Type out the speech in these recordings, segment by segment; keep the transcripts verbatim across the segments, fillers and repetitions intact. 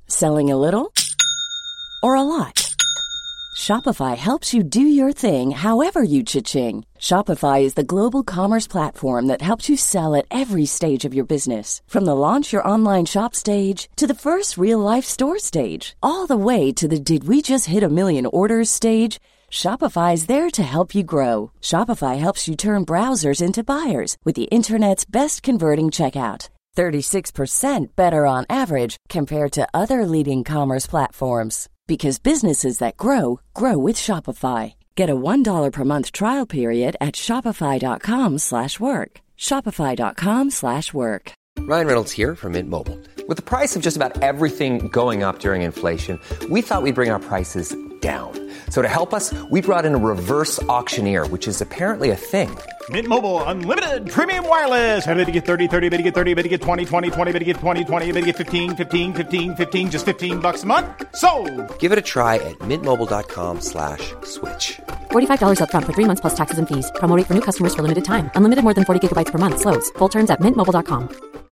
Selling a little or a lot? Shopify helps you do your thing however you cha-ching. Shopify is the global commerce platform that helps you sell at every stage of your business. From the launch your online shop stage to the first real-life store stage, all the way to the did we just hit a million orders stage. Shopify is there to help you grow. Shopify helps you turn browsers into buyers with the internet's best converting checkout. thirty-six percent better on average compared to other leading commerce platforms. Because businesses that grow, grow with Shopify. Get a one dollar per month trial period at shopify.com slash work. Shopify.com slash work. Ryan Reynolds here from Mint Mobile. With the price of just about everything going up during inflation, we thought we'd bring our prices down. So to help us, we brought in a reverse auctioneer, which is apparently a thing. Mint Mobile Unlimited Premium Wireless. How to get thirty, thirty, how to get thirty, how to get twenty, twenty, twenty, how to get twenty, twenty, how to get fifteen, fifteen, fifteen, fifteen, just fifteen bucks a month? Sold! Give it a try at mintmobile.com slash switch. forty-five dollars up front for three months plus taxes and fees. Promo rate for new customers for limited time. Unlimited more than forty gigabytes per month. Slows full terms at mint mobile dot com.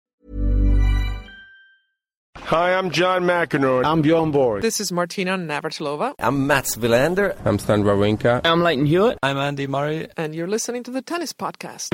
Hi, I'm John McEnroe. I'm Bjorn Borg. This is Martina Navratilova. I'm Mats Wilander. I'm Stan Wawrinka. I'm Leighton Hewitt. I'm Andy Murray. And you're listening to the Tennis Podcast.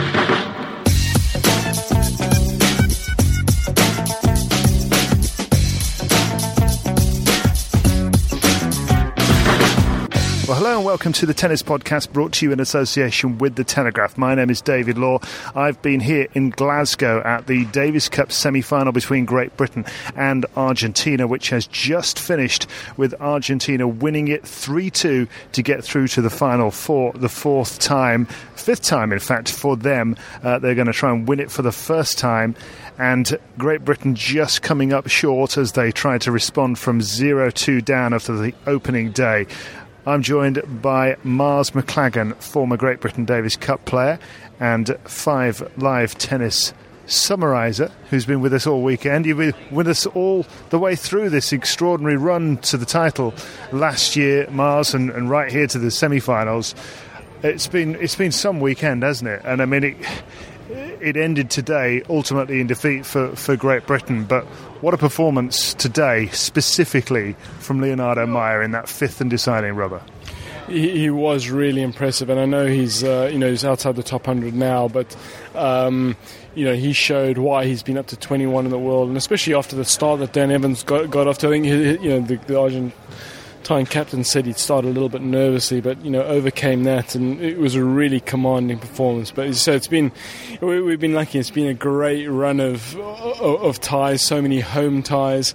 Well, hello and welcome to the Tennis Podcast, brought to you in association with The Telegraph. My name is David Law. I've been here in Glasgow at the Davis Cup semi-final between Great Britain and Argentina, which has just finished with Argentina winning it three two to get through to the final for the fourth time, fifth time, in fact, for them. Uh, they're going to try and win it for the first time. And Great Britain just coming up short as they try to respond from zero two down after the opening day. I'm joined by Mars McLagan, former Great Britain Davis Cup player and Five Live Tennis summariser, who's been with us all weekend. You've been with us all the way through this extraordinary run to the title last year, Mars, and, and right here to the semi-finals. It's been it's been some weekend, hasn't it? And I mean, it it ended today ultimately in defeat for, for Great Britain, but what a performance today, specifically from Leonardo Mayer in that fifth and deciding rubber. He, he was really impressive, and I know he's uh, you know he's outside the top one hundred now, but um, you know he showed why he's been up to twenty-one in the world, and especially after the start that Dan Evans got, got off to. I think you know the, the Argentine captain said he'd started a little bit nervously, but you know overcame that, and it was a really commanding performance. But so it's been we, we've been lucky. It's been a great run of of, of ties, so many home ties.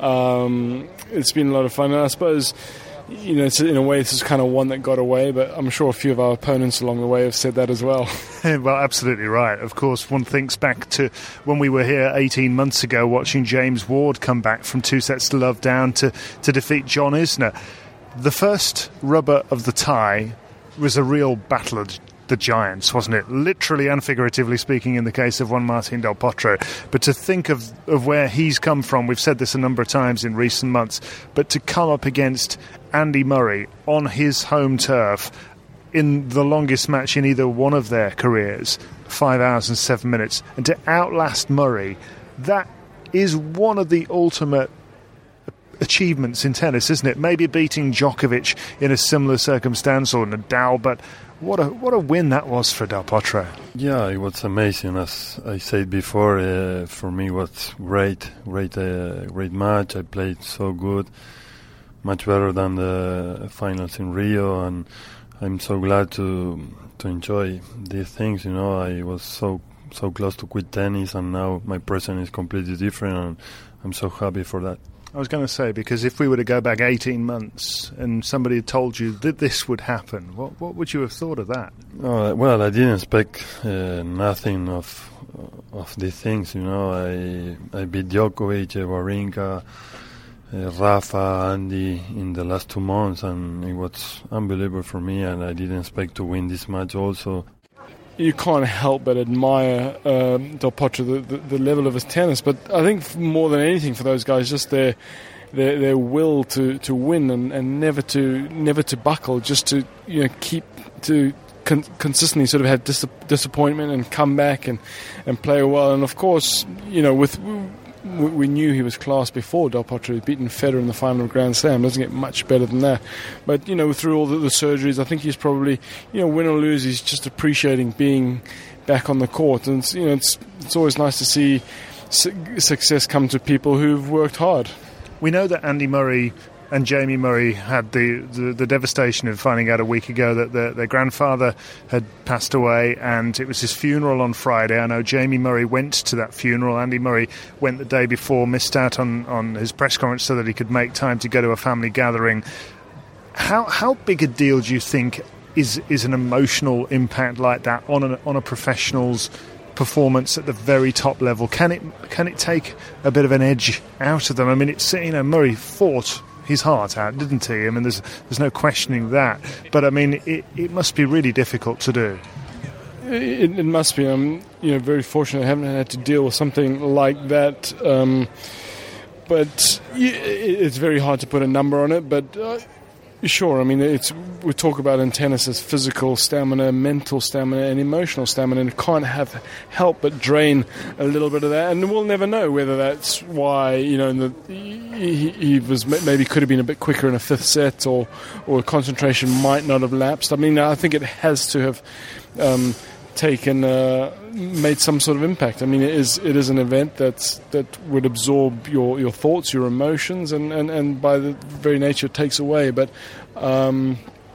Um, it's been a lot of fun, and I suppose. You know, it's, in a way, this is kind of one that got away, but I'm sure a few of our opponents along the way have said that as well. Well, absolutely right. Of course, one thinks back to when we were here eighteen months ago watching James Ward come back from two sets to love down to, to defeat John Isner. The first rubber of the tie was a real battle of the giants, wasn't it? Literally and figuratively speaking in the case of Juan Martín del Potro. But to think of, of where he's come from, we've said this a number of times in recent months, but to come up against Andy Murray on his home turf in the longest match in either one of their careers, five hours and seven minutes, and to outlast Murray, that is one of the ultimate achievements in tennis, isn't it? Maybe beating Djokovic in a similar circumstance, or Nadal, but what a what a win that was for Del Potro. Yeah, it was amazing. As I said before, uh, for me it was great, great, uh, great match. I played so good, much better than the finals in Rio, and I'm so glad to to enjoy these things. You know, I was so so close to quit tennis, and now my present is completely different, and I'm so happy for that. I was going to say, because if we were to go back eighteen months and somebody had told you that this would happen, what what would you have thought of that? Oh, well, I didn't expect uh, nothing of of these things. You know, I I beat Djokovic, Wawrinka, uh, Rafa, Andy in the last two months, and it was unbelievable for me. And I didn't expect to win this match also. You can't help but admire um, Del Potro, the, the, the level of his tennis. But I think more than anything for those guys, just their their, their will to, to win and, and never to never to buckle, just to you know keep to con- consistently sort of have dis- disappointment and come back and, and play well. And of course, you know with we, we knew he was class before Del Potro. He'd beaten Federer in the final of Grand Slam. Doesn't get much better than that. But, you know, through all the, the surgeries, I think he's probably, you know, win or lose, he's just appreciating being back on the court. And, you know, it's, it's always nice to see su- success come to people who've worked hard. We know that Andy Murray and Jamie Murray had the, the, the devastation of finding out a week ago that the, their grandfather had passed away, and it was his funeral on Friday. I know Jamie Murray went to that funeral. Andy Murray went the day before, missed out on, on his press conference so that he could make time to go to a family gathering. How how big a deal do you think is is an emotional impact like that on a, on a professional's performance at the very top level? Can it can it take a bit of an edge out of them? I mean, it's, you know, Murray fought his heart out, didn't he? I mean, there's there's no questioning that. But I mean, it, it must be really difficult to do. It, it must be. I'm, you know, very fortunate I haven't had to deal with something like that. Um, but it's very hard to put a number on it. But uh, sure, I mean, it's we talk about in tennis as physical stamina, mental stamina, and emotional stamina, and it can't have help but drain a little bit of that. And we'll never know whether that's why, you know, the, he, he was maybe could have been a bit quicker in a fifth set, or or concentration might not have lapsed. I mean, I think it has to have um, taken uh, made some sort of impact. I mean, it is it is an event that's that would absorb your, your thoughts, your emotions, and, and, and by the very nature it takes away. But um,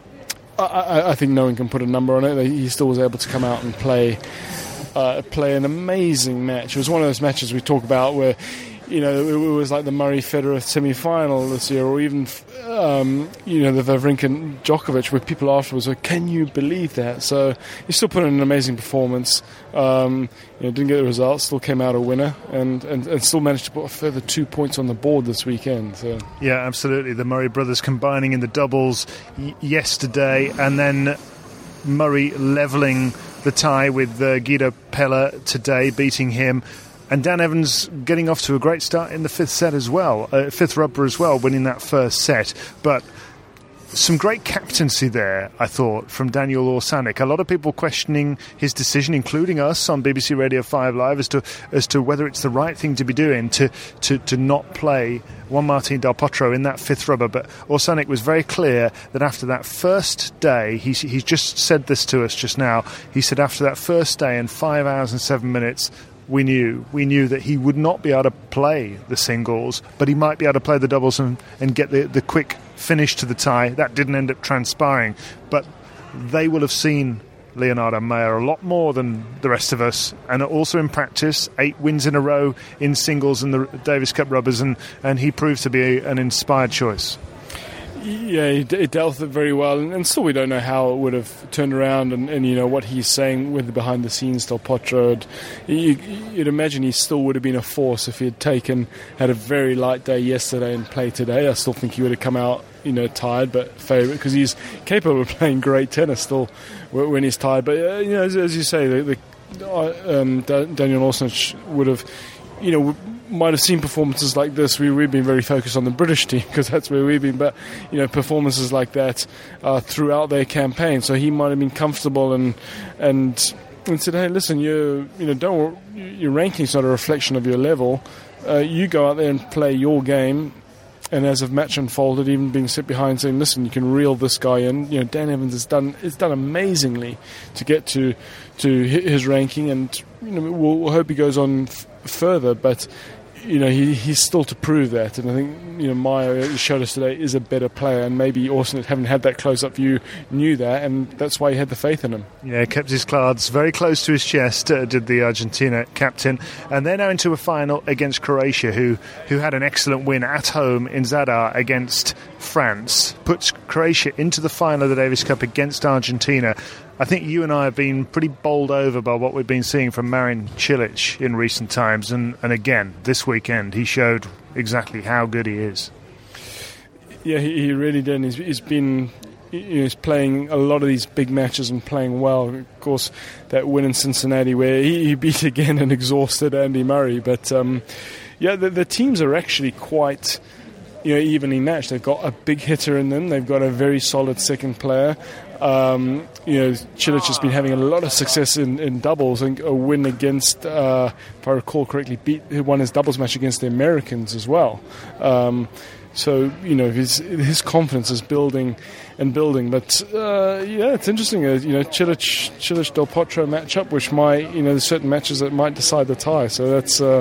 I, I think no one can put a number on it. He still was able to come out and play uh, play an amazing match. It was one of those matches we talk about where, you know, it was like the Murray-Federer semi-final this year, or even, um, you know, the Wawrinka-Djokovic, where people afterwards were, can you believe that? So he still put in an amazing performance. Um, you know, didn't get the results, still came out a winner, and, and, and still managed to put a further two points on the board this weekend. So. Yeah, absolutely. The Murray brothers combining in the doubles y- yesterday, and then Murray levelling the tie with uh, Guido Pella today, beating him. And Dan Evans getting off to a great start in the fifth set as well, uh, fifth rubber as well, winning that first set. But some great captaincy there, I thought, from Daniel Orsanic. A lot of people questioning his decision, including us on B B C Radio five Live, as to as to whether it's the right thing to be doing to to, to not play Juan Martín del Potro in that fifth rubber. But Orsanic was very clear that after that first day, he's, he's just said this to us just now, he said after that first day and five hours and seven minutes, We knew we knew that he would not be able to play the singles, but he might be able to play the doubles and, and get the, the quick finish to the tie. That didn't end up transpiring, but they will have seen Leonardo Mayer a lot more than the rest of us, and also in practice, eight wins in a row in singles in the Davis Cup rubbers, and, and he proved to be an inspired choice. Yeah, he, he dealt with it very well, and, and still we don't know how it would have turned around, and, and you know what he's saying with the behind the scenes Del Potro. You, you'd imagine he still would have been a force if he had taken had a very light day yesterday and played today. I still think he would have come out, you know, tired but favourite, because he's capable of playing great tennis still when he's tired. But uh, you know, as, as you say, the, the, uh, um, Daniel Orsanic would have, you know, might have seen performances like this. We, we've been very focused on the British team because that's where we've been, but you know, performances like that uh, throughout their campaign. So he might have been comfortable and and and said, "Hey, listen, you you know, don't your ranking's not a reflection of your level. Uh, you go out there and play your game." And as the match unfolded, even being sit behind saying, "Listen, you can reel this guy in." You know, Dan Evans has done has done amazingly to get to to hit his ranking, and you know, we'll, we'll hope he goes on f- further. But you know, he, he's still to prove that, and I think, you know, Mayer showed us today is a better player, and maybe Orsanic, having had that close-up view, knew that, and that's why he had the faith in him. Yeah, kept his cards very close to his chest, uh, did the Argentina captain, and they're now into a final against Croatia, who, who had an excellent win at home in Zadar against France, puts Croatia into the final of the Davis Cup against Argentina. I think you and I have been pretty bowled over by what we've been seeing from Marin Cilic in recent times, and, and again, this weekend, he showed exactly how good he is. Yeah, he, he really did. He's, he's been he's playing a lot of these big matches and playing well. Of course, that win in Cincinnati where he, he beat again an exhausted Andy Murray. But, um, yeah, the, the teams are actually quite you know, evenly matched. They've got a big hitter in them. They've got a very solid second player. Um, you know, Cilic has been having a lot of success in, in doubles, and a win against, uh, if I recall correctly, beat who won his doubles match against the Americans as well. Um, so you know, his his confidence is building and building. But uh, yeah, it's interesting. Uh, you know, Cilic Cilic Del Potro matchup, which might, you know, there's certain matches that might decide the tie. So that's uh,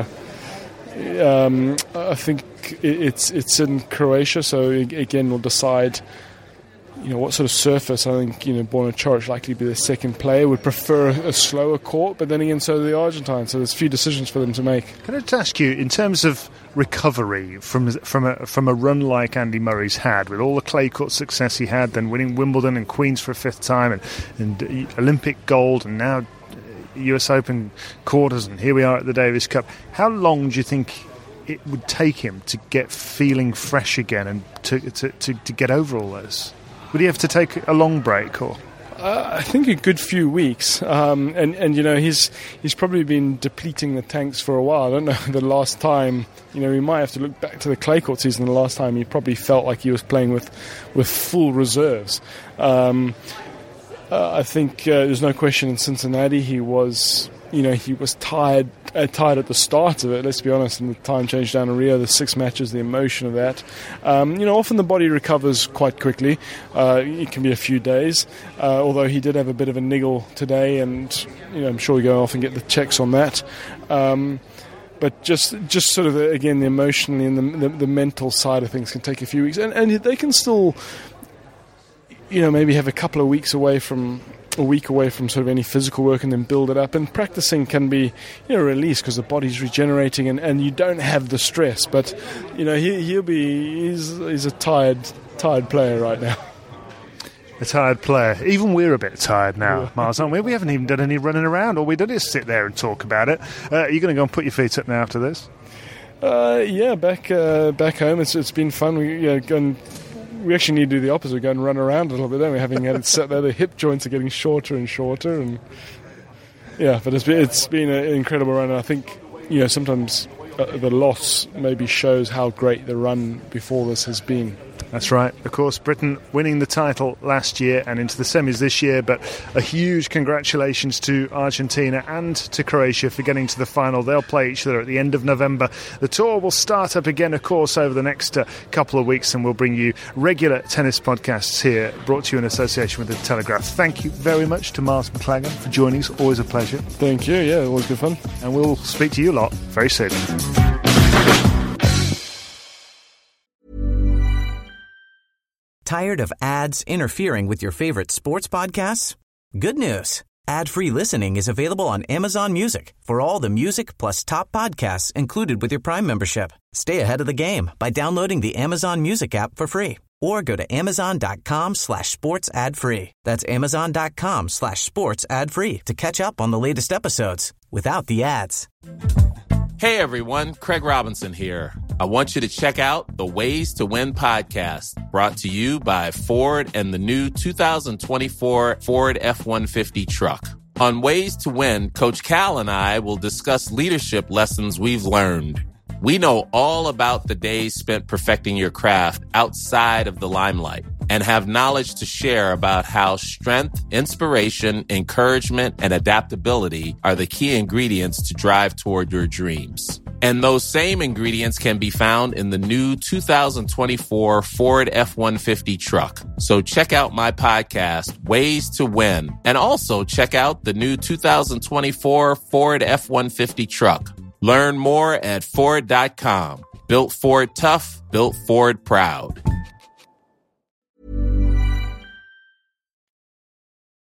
um, I think it's it's in Croatia. So again, we'll decide, you know, what sort of surface. I think, you know, Borna Coric likely to be the second player. Would prefer a slower court, but then again, so do the Argentines. So there's a few decisions for them to make. Can I just ask you, in terms of recovery from from a from a run like Andy Murray's had, with all the clay court success he had, then winning Wimbledon and Queens for a fifth time, and, and Olympic gold, and now U S Open quarters, and here we are at the Davis Cup. How long do you think it would take him to get feeling fresh again and to to, to, to get over all this? Would he have to take a long break, or? Uh, I think a good few weeks, um, and and you know, he's he's probably been depleting the tanks for a while. I don't know the last time. You know, we might have to look back to the clay court season. The last time he probably felt like he was playing with with full reserves. Um, uh, I think uh, there's no question in Cincinnati he was. You know, he was tired, uh, tired at the start of it, let's be honest, and the time change down in Rio, the six matches, the emotion of that. Um, you know, often the body recovers quite quickly. Uh, it can be a few days, uh, although he did have a bit of a niggle today, and, you know, I'm sure we go off and get the checks on that. Um, but just just sort of, the, again, the emotionally and the, the, the mental side of things can take a few weeks. And, and they can still, you know, maybe have a couple of weeks away from... a week away from sort of any physical work, and then build it up. And practicing can be, you know, released because the body's regenerating, and, and you don't have the stress. But, you know, he, he'll be, he's, he's a tired, tired player right now. A tired player. Even we're a bit tired now, yeah. Miles, aren't we? We haven't even done any running around. All we did is sit there and talk about it. Uh, are you going to go and put your feet up now after this? Uh, yeah, back uh, back home. It's It's been fun. We, you know, gone, we actually need to do the opposite. We go and run around a little bit, don't we? Having had it set there, the hip joints are getting shorter and shorter, and yeah. But it's been it's been an incredible run. And I think, you know, sometimes uh, the loss maybe shows how great the run before this has been. That's right. Of course, Britain winning the title last year and into the semis this year, but a huge congratulations to Argentina and to Croatia for getting to the final. They'll play each other at the end of November. The tour will start up again, of course, over the next uh, couple of weeks, and we'll bring you regular tennis podcasts here, brought to you in association with The Telegraph. Thank you very much to Miles McLagan for joining us. Always a pleasure. Thank you. Yeah, always good fun. And we'll speak to you a lot very soon. Tired of ads interfering with your favorite sports podcasts? Good news. Ad-free listening is available on Amazon Music for all the music plus top podcasts included with your Prime membership. Stay ahead of the game by downloading the Amazon Music app for free, or go to amazon.com slash sports ad free. That's amazon.com slash sports ad free to catch up on the latest episodes without the ads. Hey everyone, Craig Robinson here. I want you to check out the Ways to Win podcast, brought to you by Ford and the new two thousand twenty-four Ford F one fifty truck. On Ways to Win, Coach Cal and I will discuss leadership lessons we've learned. We know all about the days spent perfecting your craft outside of the limelight, and have knowledge to share about how strength, inspiration, encouragement, and adaptability are the key ingredients to drive toward your dreams. And those same ingredients can be found in the new two thousand twenty-four Ford F one fifty truck. So check out my podcast, Ways to Win, and also check out the new two thousand twenty-four Ford F one fifty truck. Learn more at Ford dot com. Built Ford tough, built Ford proud.